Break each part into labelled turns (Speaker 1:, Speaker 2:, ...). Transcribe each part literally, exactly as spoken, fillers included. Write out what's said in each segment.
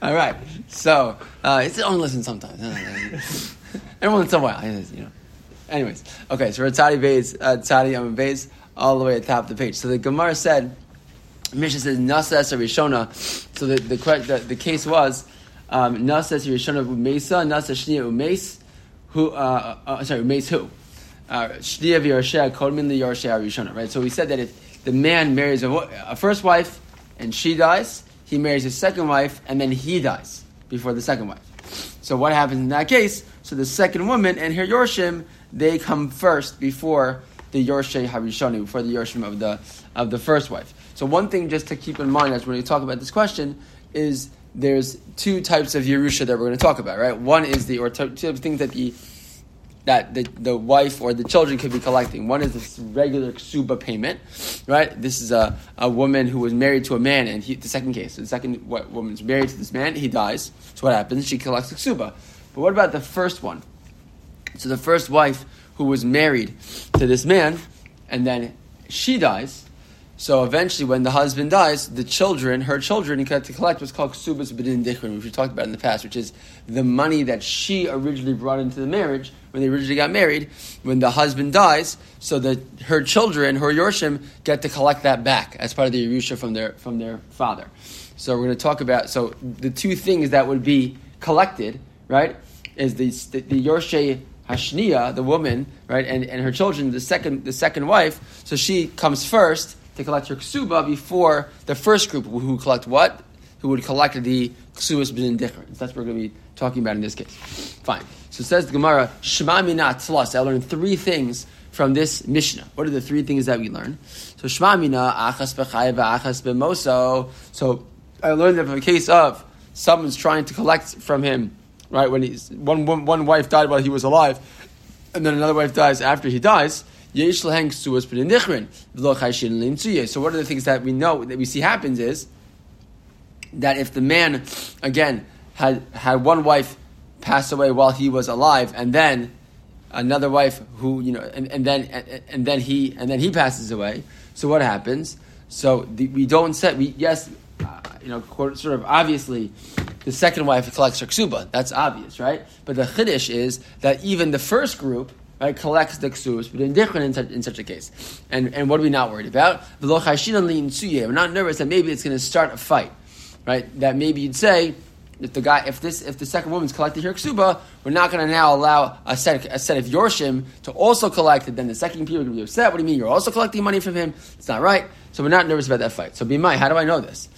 Speaker 1: All right. So uh, it's only listen sometimes. Every once in a while, you know. Anyways, okay. So we're Tzadi Beis, uh, Tzadi Amud Beis, all the way at the top of the page. So the Gemara said, Mishnah says Nasa Esa Rishona. So the the the, the case was um, Nasa Esa Rishona Umesa, Nasa Shnia Umes. Who? Uh, uh, sorry, Umes who? Shnia v'Yarshea Kodmin liYarshea Rishona. Right. So we said that if the man marries a, a first wife and she dies, he marries his second wife and then he dies before the second wife. So what happens in that case? So the second woman and her Yorshim, they come first before the Yorshei Harishoni, before the Yorshim of the of the first wife. So one thing just to keep in mind as when we talk about this question is there's two types of Yerusha that we're going to talk about, right? One is the, or two things that the that the, the wife or the children could be collecting. One is this regular ksuba payment, right? This is a, a woman who was married to a man, and he, the second case, the second what, woman's married to this man, he dies. So what happens? She collects the ksuba. But what about the first one? So the first wife who was married to this man, and then she dies. So eventually, when the husband dies, the children, her children, get to collect what's called ksubas b'din dichrin, which we talked about in the past, which is the money that she originally brought into the marriage when they originally got married. When the husband dies, so that her children, her yorshim, get to collect that back as part of the yerusha from their from their father. So we're going to talk about so the two things that would be collected, right, is the the, the yorshei hashniya, the woman, right, and, and her children, the second the second wife. So she comes first to collect her ksuba before the first group who collect what? Who would collect the ksubas b'din dichrin. That's what we're going to be talking about in this case. Fine. So it says the Gemara, Shema Mina Tzlas. I learned three things from this Mishnah. What are the three things that we learn? So Shema Mina, Achas B'chai v'Achas B'moso. So I learned that from a case of someone's trying to collect from him, right, when he's one, one, one wife died while he was alive, and then another wife dies after he dies. So what are the things that we know, that we see happens is that if the man, again, had had one wife pass away while he was alive, and then another wife who, you know, and, and then and, and then he and then he passes away. So what happens? So the, we don't set we yes, uh, you know, sort of obviously, the second wife collects her ksuba. That's obvious, right? But the chiddush is that even the first group, right, collects the ksubas, but in different in such, in such a case. And and what are we not worried about? We're not nervous that maybe it's going to start a fight, right? That maybe you'd say, if the guy, if this, if the second woman's collected her ksuba, we're not going to now allow a set, a set of yorshim to also collect it. Then the second people are going to be upset. What do you mean? You're also collecting money from him? It's not right. So we're not nervous about that fight. So Bimai, how do I know this?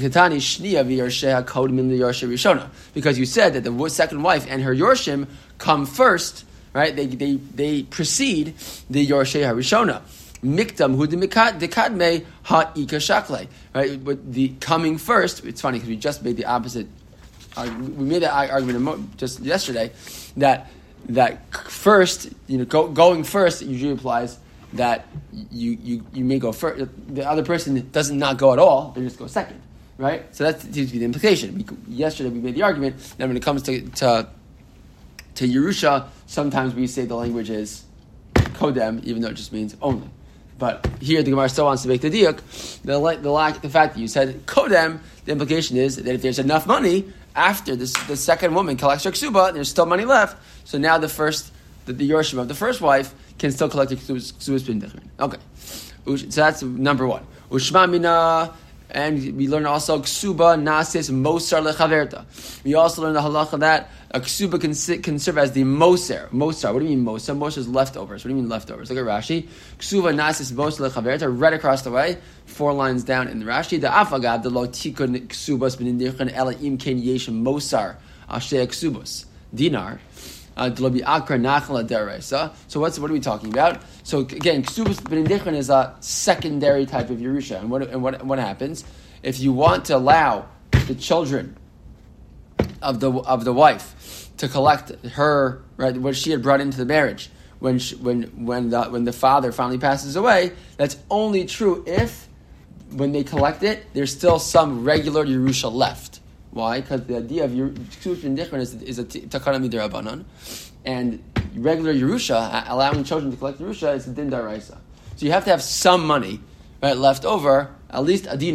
Speaker 1: Because you said that the second wife and her yorshim come first, right? They they they precede the yorshei harishona. Mikdam hu dekadme ha ika shakle. Right? But the coming first. It's funny because we just made the opposite. Uh, we made that argument just yesterday that that first, you know, go, going first usually implies that you, you you may go first. The other person does not go at all; they just go second, right? So that seems to be the implication. We, yesterday we made the argument that when it comes to to, to Yerusha, sometimes we say the language is kodem, even though it just means only. But here the Gemara still wants to make the diuk. The the lack, the fact that you said kodem, the implication is that if there's enough money after this, the second woman collects her ksuba, there's still money left. So now the first, the, the yorshim of the first wife can still collect the ksubas b'din dichrin. Okay, so that's number one. Ushma mina, and we learn also ksuba nasis mosar lechaverta. We also learn the halacha that a ksuba can, sit, can serve as the moser. Mosar. What do you mean moser? Moser is leftovers. What do you mean leftovers? Look at Rashi. Ksuba nasis mosar lechaverta. Right across the way, four lines down in the Rashi. The afagav the lo tikun ksubas b'din dichrin ela im ken yesh mosar asher ksubas dinar. Uh, so what's what are we talking about? So again, ksubas b'din dichrin is a secondary type of yerusha, and what and what what happens if you want to allow the children of the of the wife to collect her, right, what she had brought into the marriage when she, when when the when the father finally passes away? That's only true if when they collect it, there's still some regular yerusha left. Why? Because the idea of ksubas b'din dichrin is, is a takana midirabanan, and regular yerusha, allowing children to collect yerusha, is a din daraisa. So you have to have some money, right, left over, at least a dinar,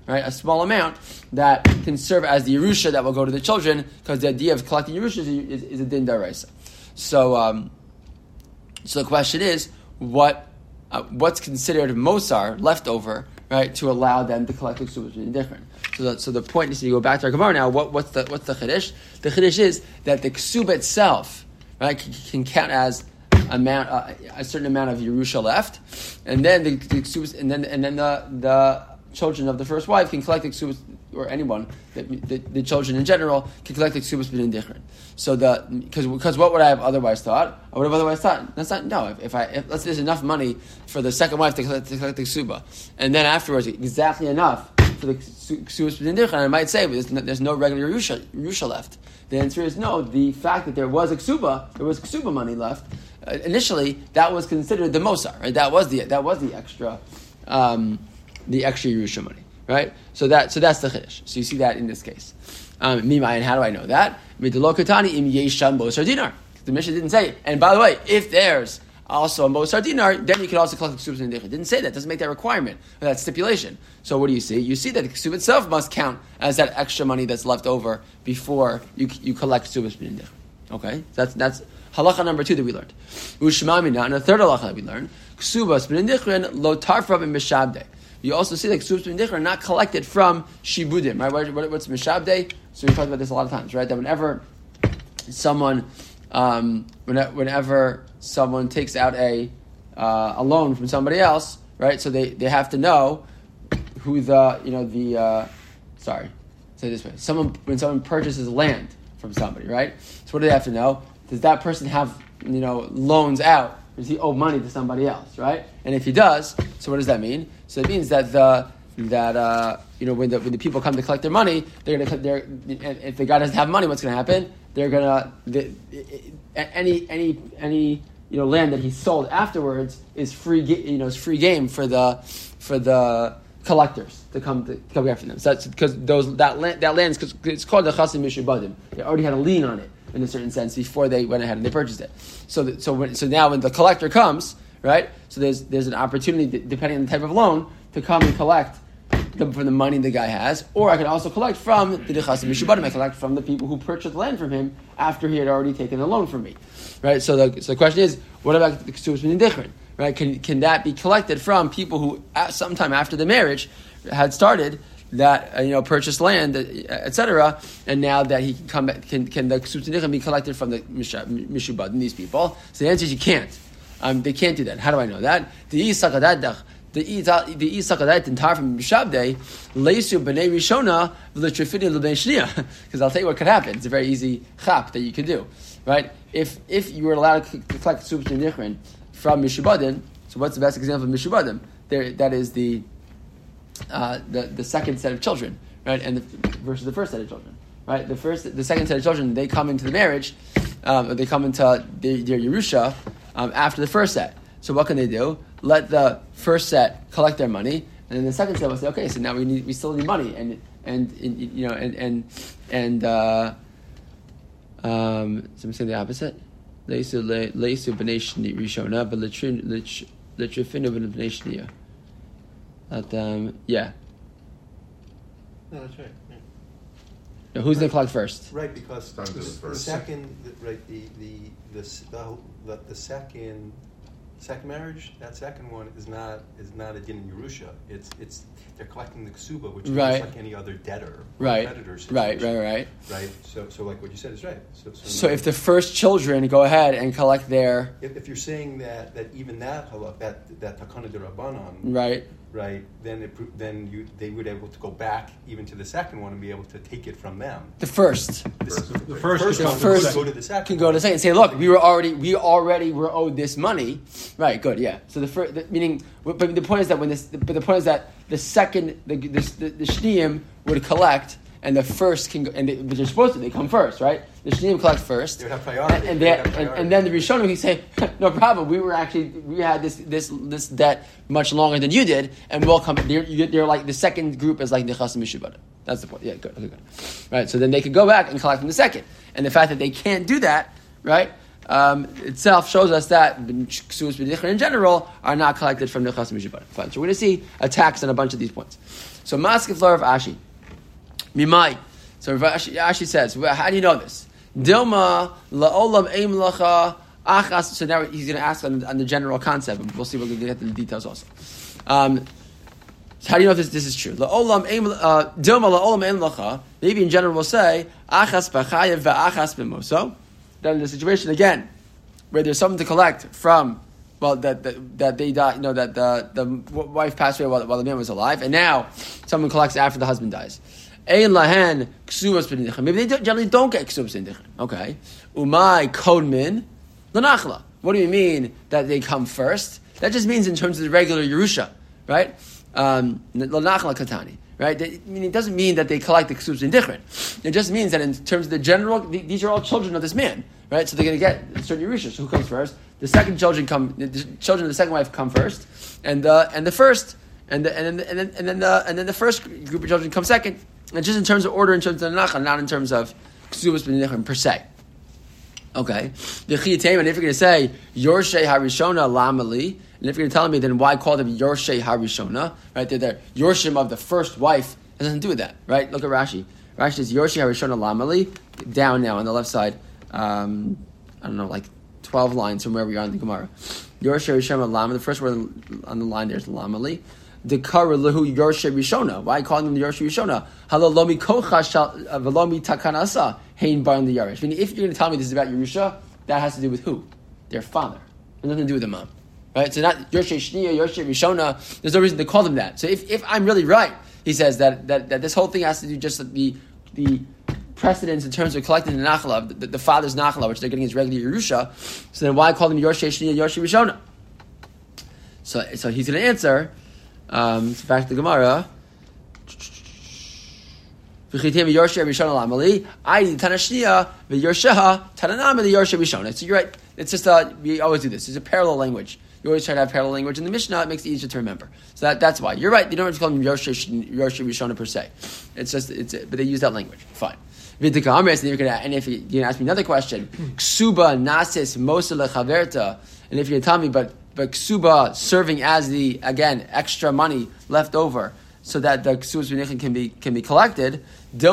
Speaker 1: right? A small amount that can serve as the Yerusha that will go to the children, because the idea of collecting Yerusha is, is, is a din daraisa. So, um, so the question is, what uh, what's considered Mosar, leftover, right, to allow them to collect the ksubas between different. So, the, so the point is, you go back to our Gemara now. What, what's the what's the chiddush? The chiddush is that the ksuba itself, right, can, can count as amount uh, a certain amount of Yerusha left, and then the, the ksubas, and then and then the the children of the first wife can collect the ksubas, or anyone, the, the, the children in general can collect the ksubas between different. So the because because what would I have otherwise thought? I would have otherwise thought that's not no. If, if I if, let's say there's enough money for the second wife to collect, to collect the ksuba, and then afterwards exactly enough for the ksubas between different, I might say but there's no, there's no regular Yerusha, Yerusha left. The answer is no. The fact that there was a ksuba, there was ksuba money left. Uh, initially, that was considered the mosar, right? That was the that was the extra, um, the extra Yerusha money, right? So that so that's the chiddush. So you see that in this case. Um, and how do I know that? The Mishnah didn't say. And by the way, if there's also a mosar dinar, then you can also collect the ksubas and didn't say that. Doesn't make that requirement or that stipulation. So what do you see? You see that the ksub itself must count as that extra money that's left over before you you collect ksubas and dichin. Okay, that's that's halacha number two that we learned. Ushmamina, and the third halacha that we learned, ksubas and dichin lo tarfra b'mishabdei. You also see that ksubas and dichin are not collected from shibudim. Right? What, what, what's mishabdei? So we talked about this a lot of times, right? That whenever someone, um, whenever someone takes out a uh, a loan from somebody else, right? So they, they have to know who the you know the uh, sorry, say it this way. Someone when someone purchases land from somebody, right? So what do they have to know? Does that person have you know loans out? Does he owe money to somebody else, right? And if he does, so what does that mean? So it means that the that uh, you know when the when the people come to collect their money, they're gonna they're if the guy doesn't have money, what's gonna happen? They're gonna the, any any any you know land that he sold afterwards is free you know is free game for the for the collectors to come to come after them. So that's because those that land that land is it's called the chasim mishubadim. They already had a lien on it in a certain sense before they went ahead and they purchased it. So that, so when, so now when the collector comes, right? So there's there's an opportunity depending on the type of loan to come and collect the, from the money the guy has, or I can also collect from the Chasim Mishubadim. I collect from the people who purchased land from him after he had already taken the loan from me, right? So the, so the question is, what about the ksubas min dichrin, right? Can can that be collected from people who at sometime after the marriage had started that uh, you know purchased land, et cetera, and now that he can come, back, can can the ksubas min dichrin be collected from the Mishubadim, these people? So the answer is you can't. Um, they can't do that. How do I know that? The Yisakadadach. The the Isakadat and Tar from Mishabdei Leisu B'nei Rishona V'Letrifini L'Bnei Shnia. Because I'll tell you what could happen. It's a very easy chap that you could do, right? If if you were allowed to collect ksubas and dichrin from Mishubadim, so what's the best example of Mishubadim? There, that is the uh, the the second set of children, right? And the, versus the first set of children, right? The first, the second set of children, they come into the marriage, um, or they come into their, their Yerusha um, after the first set. So what can they do? Let the first set collect their money, and then the second set will say, "Okay, so now we need, we still need money," and and, and you know, and and and uh, um, so I'm saying the opposite. Leisu leisu b'nei rishona, but letrifinu b'nei shniya. That um, yeah.
Speaker 2: No, that's right. Yeah.
Speaker 1: Now, who's going to collect first?
Speaker 2: Right, because the, the second, the, right, the the the the, the second. Second marriage, that second one is not is not a din in Yerusha. It's it's they're collecting the ksuba, which is
Speaker 1: right.
Speaker 2: like any other debtor,
Speaker 1: right?
Speaker 2: Creditor
Speaker 1: right, right, right,
Speaker 2: right. So so like what you said is right. So so,
Speaker 1: so if the first children go ahead and collect their,
Speaker 2: if, if you're saying that that even that halach, that that takana de rabbanon,
Speaker 1: right,
Speaker 2: right, then it, then you they would be able to go back even to the second one and be able to take it from them.
Speaker 1: The first,
Speaker 2: the,
Speaker 3: the,
Speaker 2: the
Speaker 3: first,
Speaker 2: first,
Speaker 3: the
Speaker 2: one
Speaker 1: first
Speaker 2: go to the second.
Speaker 1: Can go to the second and say, look, we were already we already were owed this money. Right, good, yeah. So the first, the, meaning, but the point is that when this, but the point is that the second, the the, the, the shniyim would collect, and the first can go, and they, but they're supposed to, they come first, right? The shniyim collect first,
Speaker 2: they would have priority,
Speaker 1: and, and,
Speaker 2: they
Speaker 1: they,
Speaker 2: have priority.
Speaker 1: and, and then the rishonim he say, no problem, we were actually we had this this this debt much longer than you did, and we'll come. They're, they're like the second group is like the chasim mishubadim. That's the point. Yeah, good, okay, good. Right, so then they could go back and collect from the second, and the fact that they can't do that, right? Um, itself shows us that ksubas b'dichrin in general are not collected from the chasim mishubadim. Fine. So we're going to see attacks on a bunch of these points. So Maskef Larav Ashi. Mimai. So Ashi, Ashi says, how do you know this? Dilma la'olam eim lacha achas. So now he's going to ask on, on the general concept, but we'll see. We're going to get to the details also. Um, so how do you know if this, this is true? La'olam eim uh, Dilma la'olam eim lacha. Maybe in general we'll say achas b'chayev ve'achas b'moso. Then in the situation again where there's something to collect from. Well, that, that that they died, you know, that the the wife passed away while, while the man was alive, and now someone collects after the husband dies. Ein lahen ksubas b'nidichin. Maybe they generally don't get ksubas b'nidichin. Okay. Umay kodmin l'nachla. What do you mean that they come first? That just means in terms of the regular Yerusha, right? Um, l'nachla katani, right? I mean, it doesn't mean that they collect the ksubas b'nidichin. It just means that in terms of the general, these are all children of this man, right? So they're going to get certain Yerusha. So who comes first? The second children come. The children of the second wife come first, and the and the first, and the, and then and then and then the and then the first group of children come second. And just in terms of order, in terms of nachal, not in terms of ksubas b'nidichin per se. Okay. The chiyatayim, and if you're going to say yorshei harishona lamali, and if you're going to tell me, then why call them yorshei harishona? Right? They're the yorshim of the first wife. It has nothing to do with that, right? Look at Rashi. Rashi says yorshei harishona lamali. Down now on the left side. Um, I don't know, like. twelve lines from where we are in the Gemara. Yorshe Rishon Lama, the first word on the line there is Lamali. The Kara Lehu Yorshe Rishona. Why calling them the Yorshe Rishona? Halalomi Kocha Valomi Takanasa Hein Bar the Yarish. If you're going to tell me this is about Yerusha, that has to do with who? Their father. It has nothing to do with the mom. Right? So not Yorshe Shniya, Yorshe Rishona. There's no reason to call them that. So if, if I'm really right, he says that, that, that this whole thing has to do just the the precedence in terms of collecting the nachla, the, the father's nachla, which they're getting his regular Yerusha. So then why call them Yorshe Shniya, Yorshe Rishona? So, so he's going to answer, um, so back to the Gemara. So you're right. It's just, uh, we always do this. It's a parallel language. You always try to have parallel language in the Mishnah. It makes it easier to remember. So that, that's why. You're right. You don't have to call them Yorshe Rishona per se. It's just, it's, but they use that language. Fine. And if you're going to ask me another question, Ksuba nasis mosa lechaverta, and if you're going to tell me, but but Ksuba serving as the, again, extra money left over so that the Ksubas b'nidichin can be can be collected, maybe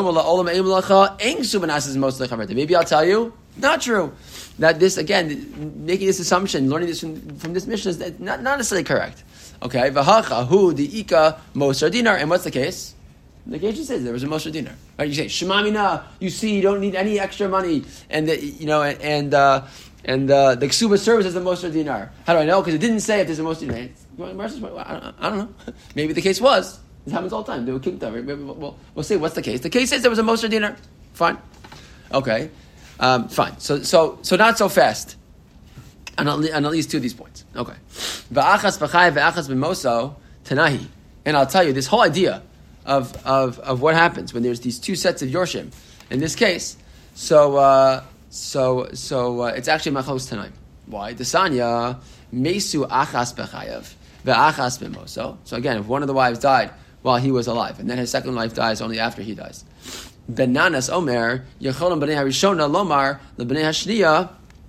Speaker 1: I'll tell you, not true. That this, again, making this assumption, learning this from, from this mission is not, not necessarily correct. Okay, v'hacha hu the ika mosar dinar, and what's the case? The case just says there was a mosar dinar. Right? You say shemamina, you see, you don't need any extra money, and the, you know, and and, uh, and uh, the ksuba serves as the mosar dinar. How do I know? Because it didn't say if there's a mosar dinar. I don't know. Maybe the case was. This happens all the time. They were kicked over. We'll, we'll see what's the case. The case says there was a mosar dinar. Fine. Okay. Um, fine. So so so not so fast. On at, on at least two of these points. Okay. V'achas b'chay v'achas b'moso tanahi. And I'll tell you, this whole idea of, of, of what happens when there's these two sets of Yorshim, in this case, so uh, so so uh, it's actually machos tanaim. Why? Desanya mesu achas b'chayav v'achas b'moso. So again, if one of the wives died while he was alive, and then his second wife dies only after he dies. Benanas Omer Yecholam b'nei harishona lomar lebnei hashniya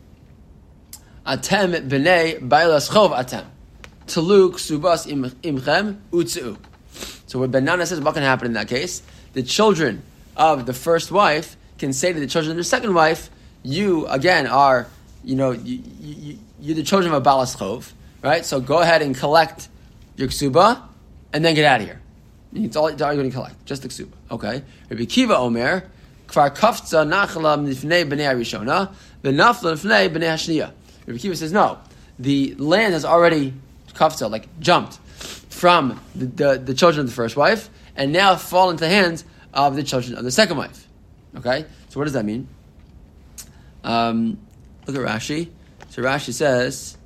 Speaker 1: atem b'nei bailas chov atem taluk subas imchem utzeu. So what Benana says, what can happen in that case? The children of the first wife can say to the children of the second wife, you again are, you know, you, you, you're the children of a balas chov, right? So go ahead and collect your ksuba, and then get out of here. It's all, it's all you're going to collect, just the ksuba. Okay. Rabbi Kiva Omer, kfar kafza nachla mifnei b'nei harishona, v'nafla mifnei b'nei hashniya. Rabbi Kiva says, no, the land has already kafza, like jumped from the, the, the children of the first wife, and now fall into the hands of the children of the second wife. Okay? So what does that mean? Um, look at Rashi. So Rashi says,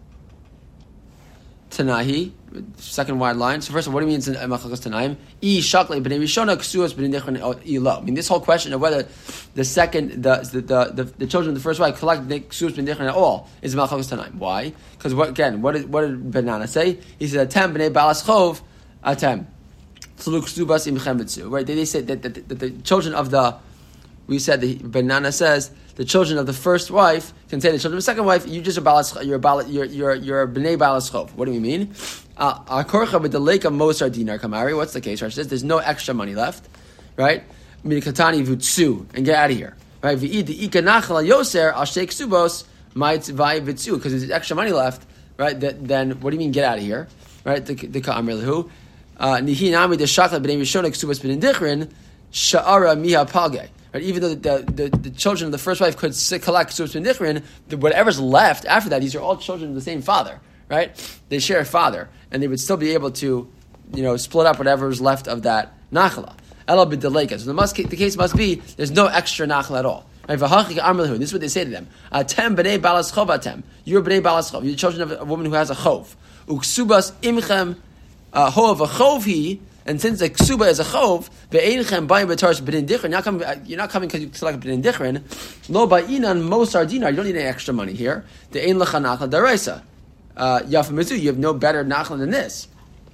Speaker 1: Tanahi, second wide line. So first of all, what do you mean it's Machakos Tanaim? I shakle b'nei rishona ksuas b'nei nechon ilo. I mean, this whole question of whether the second, the the the, the, the children of the first wife collect ksuas b'nei nechon at all is Machakos Tanaim. Why? Because what, again, what did what did Benana say? He said atem b'nei balas chov atem tzluk ksubas imchem b'tzu. Right? They, they said that, that, that the children of the, we said the Benana says the children of the first wife can say to the children of the second wife, you just a balas, you're a balas, you're you're you're a bnei balas chov. What do we mean? Akorcha with the lake of mosar dinar kamari. What's the case? Rashi says there's no extra money left, right? Mikatani vutsu and get out of here, right? V'id the ikanachal yoser al sheik subos might vai vitsu because there's extra money left, right? That, then what do you mean get out of here, right? The the ka'amr lehu nihi nami the shachla bnei rishonik subos b'nei dichrin sha'ara miha page. Right, even though the, the, the children of the first wife could collect subos b'nei dichrin, whatever's left after that, these are all children of the same father, right? They share a father, and they would still be able to, you know, split up whatever's left of that nachla. Ela b'deleka. So the, must, the case must be there's no extra nachla at all. Right? This is what they say to them: Atem b'nei balas chov atem. You're b'nei balas chov. You're the children of a woman who has a chov. Uksubas imchem hov a chov he. And since the ksuba is a chov, ve'einchem bayim b'tarish b'nei dichrin. You're not coming because you select b'nei dichrin. Lo ba'inan mosar dinar. You don't need any extra money here. The ein lecha nachla daraisa. Yafa mizu. You have no better nachla than this.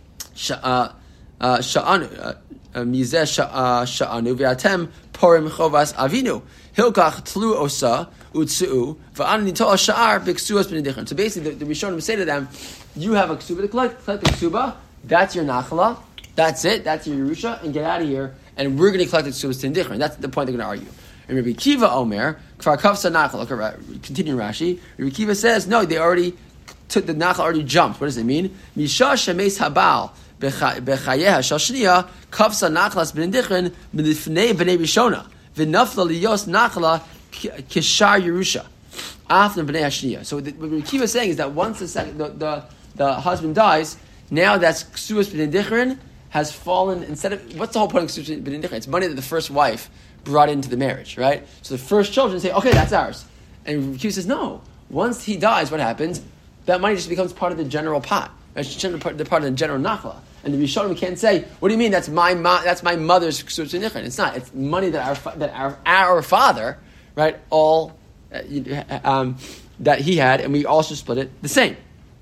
Speaker 1: Sha'anu. Mizeh sha'anu v'atem porim chovas avinu hilkach tlu osa utsu v'an nitoa sha'ar b'ksuas b'nei dichrin. So basically, the, the Rishonim say to them, you have a ksuba to collect, collect the ksuba, that's your nachla, that's it, that's your Yerusha, and get out of here, and we're going to collect the ksubas b'nei dichrin. That's the point they're going to argue. And Rabbi Kiva Omer, kfar kavsa nachla, look, continue Rashi, Rabbi Kiva says, no, they already took, the nachla already jumped. What does it mean? Misha shemes habal Bechayeha Shashniya Kafsa Nachlas Ben Dichrin B'nifnei B'nei Rishona V'nafla Liyos Nachla Kishar Yerusha After B'nei Hashniya. So what Rikiva is saying is that once the, second, the, the the husband dies, now that's Ksuas B'nei Dichrin has fallen instead of what's the whole point of Ksuas B'nei Dichrin? It's money that the first wife brought into the marriage, right? So the first children say, okay, that's ours, and Rikiva says, no. Once he dies, what happens? That money just becomes part of the general pot. It's part, the part of the general nachla, and the Rishonim can't say, "What do you mean? That's my mo- that's my mother's ksuas b'nei dichrin." It's not. It's money that our that our our father, right, all uh, um, that he had, and we also split it the same.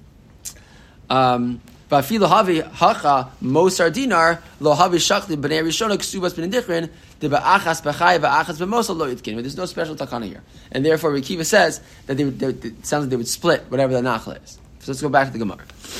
Speaker 1: Um, V'afilu havi hacha mosar dinar lo havi shachli b'nei Rishona ksubas b'nei dichrin deba'achas b'chay v'achas b'mosal lo yitkin. But there's no special takana here, and therefore Rikiva says that they would, they would, it sounds like they would split whatever the nachla is. So let's go back to the Gemara.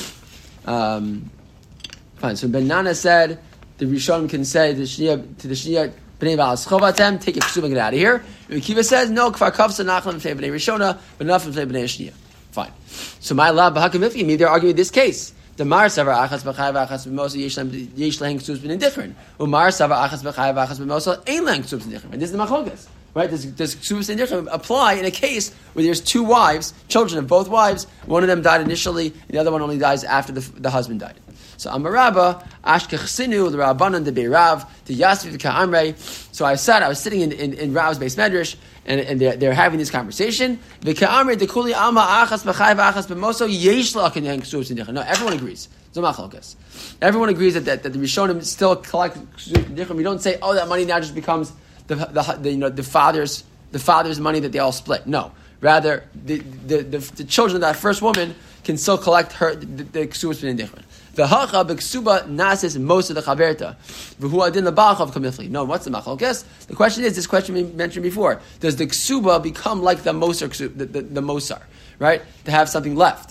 Speaker 1: Um, fine. So Ben Nana said the Rishonim can say to the Shnia to the Shnia b'nei balas chovatem, take your ksuba and get out of here. Rikiva says no. Kfar kavsa nachla b'nei b'nei Rishona, but enough b'nei b'nei Shnia. Fine. So my lab b'hakamifi. Maybe they're arguing this case. The Mar Savar Achas B'Chai V'Achas B'Mosa Yesh Lehen Ksubas B'nei Dichrin. Umar Savar Achas B'Chai V'Achas B'Mosa Ein Lehen Ksubas B'nei Dichrin. This is the Machlokas, right? Does does Ksubas B'nei Dichrin apply in a case where there's two wives, children of both wives? One of them died initially, and the other one only dies after the, the husband died. So Amarabba Ashkech Sinu the Rabbanan the Beirav the Yasviv Ka'amrei. So I sat, I was sitting in in, in Rav's base medrash, and, and they're, they're having this conversation. The Ka'amrei the Kuli Alma Achas B'Chai V'Achas B'Mosa Yesh Lehen Ksubas B'nei Dichrin. No, everyone agrees. Everyone agrees that, that, that the Rishonim still collect different. We don't say, oh, that money now just becomes the, the, the you know the father's the father's money that they all split. No, rather the the, the, the children of that first woman can still collect her the, the ksubas b'nei dichrin. The hacha b'ksuba nasis most of the chaverta v'hu adin lebachav kamifli. No, what's the machlokes? The question is this question we mentioned before: does the ksuba become like the mosar the, the, the mosar, right? To have something left.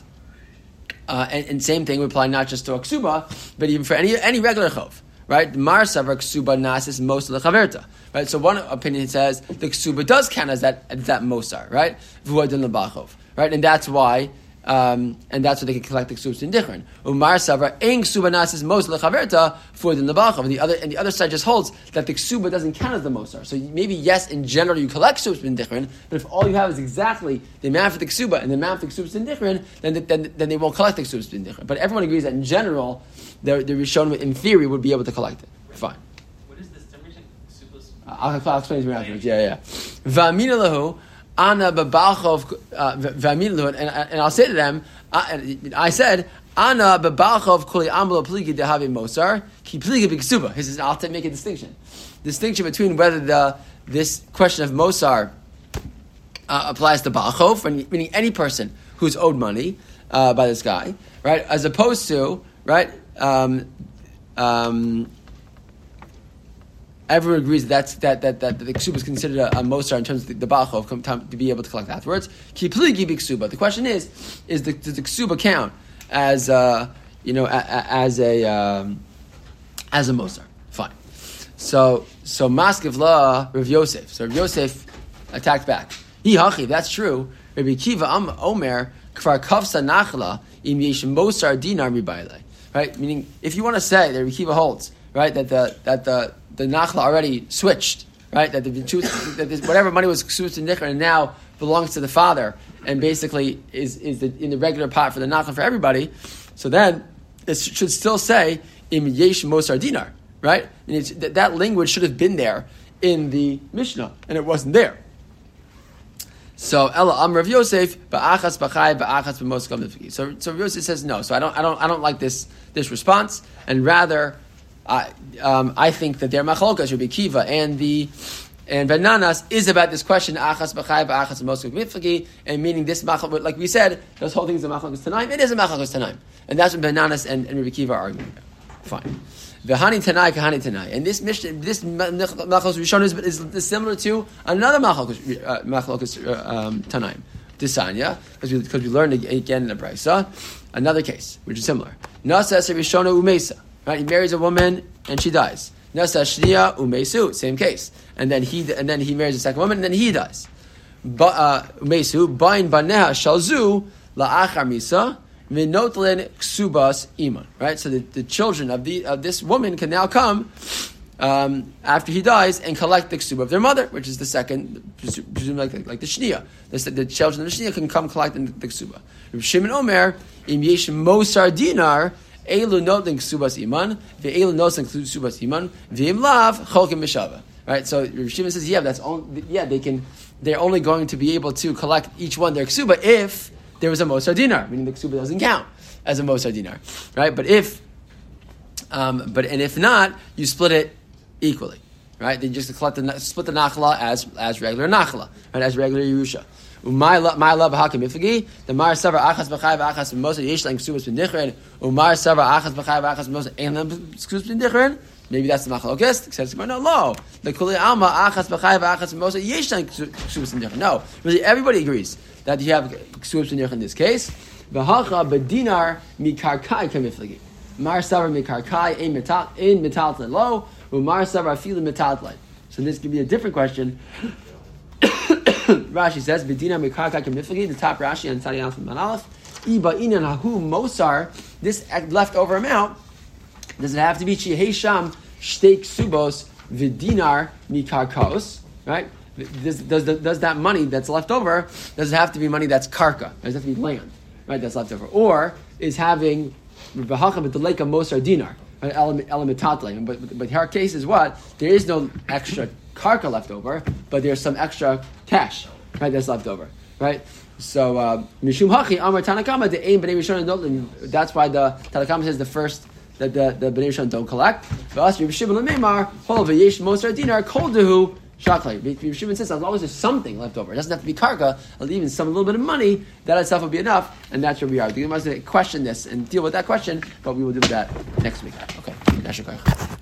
Speaker 1: Uh, and, and same thing would apply not just to a ksuba, but even for any any regular chov, right? Mar savar ksuba nasis most of the chaverta, right? So one opinion says the ksuba does count as that as that mosar, right? V'uadin lebachov, right? And that's why, um, and that's why they can collect the ksubas in dichrin. Umar savar ein ksuba nasis most of the chaverta for the lebachov, and the other and the other side just holds that the ksuba doesn't count as the mosar. So maybe yes, in general you collect ksubas in dichrin, but if all you have is exactly the amount for the ksuba and the amount for the ksubas in dichrin, then, then then they won't collect the ksubas in dichrin. But everyone agrees that in general, the the Rishonim in theory would be able to collect it. Fine.
Speaker 3: What is this termination?
Speaker 1: I'll, I'll explain to you afterwards. Yeah, yeah. V'amina lahu ana bebalchov v'amina lahu, and and I'll say to them, I, I said. Ana bebalchov kuli amlo pligi dehavi mosar ki pligi b'ksuba. He says, I'll t- make a distinction, distinction between whether the this question of mosar uh, applies to balchov, meaning any person who's owed money uh, by this guy, right, as opposed to right, um, um, everyone agrees that that's, that, that, that the ksuba is considered a, a mosar in terms of the, the balchov to be able to collect afterwards. Ki pligi bi ksuba. The question is, is the, does the ksuba count as uh, you know a, a, as a um, as a mosar? Fine. So so maskiv la Rav Yosef. So Rav Yosef attacked back. Hi hachi. That's true. Rabbi Kiva Am Omer kfar kavsa nachla im yesh mosar dinar mibayle. Right. Meaning, if you want to say that Rabbi Kiva holds right that the that the the nachla already switched, right? That the that this, whatever money was ksubas and nichra and now belongs to the father, and basically is is the, in the regular pot for the nachla for everybody. So then it should still say im yesh mosar dinar, right? And it's, that, that language should have been there in the Mishnah, and it wasn't there. So Ella Am Rav Yosef ba'achas b'chai ba'achas b'moskal mifki. So so Rav Yosef says no. So I don't I don't I don't like this this response, and rather. I, um, I think that their machlokas, Rabbi Kiva and the and Benanas, is about this question achas b'chai b'achas b'moskal mifki, and meaning this machlok, like we said, this whole thing is a machlokas tanaim. It is a machlokas tanaim, and that's what Benanas and, and Rabbi Kiva are arguing about. Fine. V'hani tanai kahani tanai, and this mission, this machlokas rishon is, is similar to another machlokas uh, machlokas uh, um, tanaim, Tisanya, because we because we learned again in the brayso, another case which is similar. Nasa es rishona umesa. Right, he marries a woman and she dies. Nasa shniya umesu, same case. And then he and then he marries a second woman and then he dies. Ba umesu bain baneha shalzu la'achar misa v'notlin ksubas iman. Right, so the, the children of the of this woman can now come um, after he dies and collect the ksuba of their mother, which is the second, presumably like, like the shniya. The, the children of the shniya can come collect the, the ksuba. Rav Shimon Omer im yesh mosar dinar. Elu noting ksubas iman, ve'elu noting ksubas iman, ve'im lav cholkim mishava. Right. So Rav Shimon says, yeah, that's only, yeah, they can. They're only going to be able to collect each one their ksuba if there was a mosar dinar, meaning the ksuba doesn't count as a mosar dinar. Right. But if, um, but and if not, you split it equally. Right. They just collect the split the nachla as as regular nachla, right, as regular yerusha. My love, my love, hakim ifagi. The mar savar achas b'chai v'achas b'mosa yesh lang ksubas b'nichrin. Umar savar achas b'chai v'achas b'mosa ein lang ksubas b'nichrin. Maybe that's the machlokes. Says no, no. The kuli alma achas b'chai v'achas b'mosa yesh lang ksubas b'nichrin. No, really, everybody agrees that you have ksubas b'nichrin in this case. V'hacha b'dinar mikarkai kamiflagi. Mar savar mikarkai ein metal ein metaltlen lo. Umar savar afilu metaltlen. So this could be a different question. Rashi says, "B'dina mikarka kamifagi." The top Rashi on Tzadi Alf and Manalef. Iba inan hahu mosar. This leftover amount, does it have to be chihesham shteik subos v'dinar mikarkos? Right? Does, does, does that money that's left over, does it have to be money that's karka? Does it have to be land? Right? That's left over, or is having b'hacha b'deleka mosar dinar? Right? Elamitatle. But but her case is what? There is no extra karka left over, but there's some extra cash, right, that's left over, right? So, Mishum Hachi, Amar Tanakama, the Aim B'nai Rishon don't, that's why the Tanakama says the first, that the, the B'nai Rishon don't collect. V'as Rav Shimon L'meimar, Hol V'yesh Mosar Dinar, Kol Dehu, Shaklai. Rav Shimon says, as long as there's something left over, it doesn't have to be karka, even some, a little bit of money, that itself will be enough, and that's where we are. The Gemara is going to question this and deal with that question, but we will do that next week. Okay,